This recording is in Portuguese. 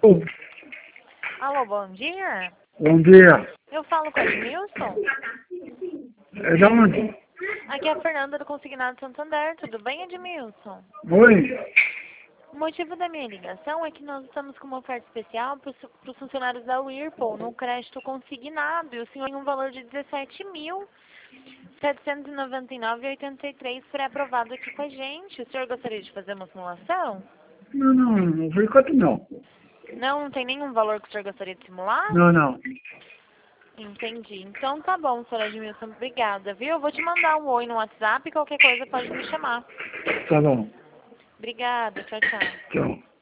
Alô, bom dia. Bom dia. Eu falo com o Edmilson. É de onde? Aqui é a Fernanda do Consignado Santander. Tudo bem, Edmilson? Oi? O motivo da minha ligação é que nós estamos com uma oferta especial para os funcionários da Whirlpool no crédito consignado. E o senhor tem um valor de R$17.799,83 pré-aprovado aqui com a gente. O senhor gostaria de fazer uma simulação? Não, por enquanto não. Não tem nenhum valor que o senhor gostaria de simular? Não. Entendi. Então tá bom, senhora Edmilson. Obrigada, viu? Eu vou te mandar um oi no WhatsApp e qualquer coisa pode me chamar. Tá bom. Obrigada. Tchau, tchau. Tchau.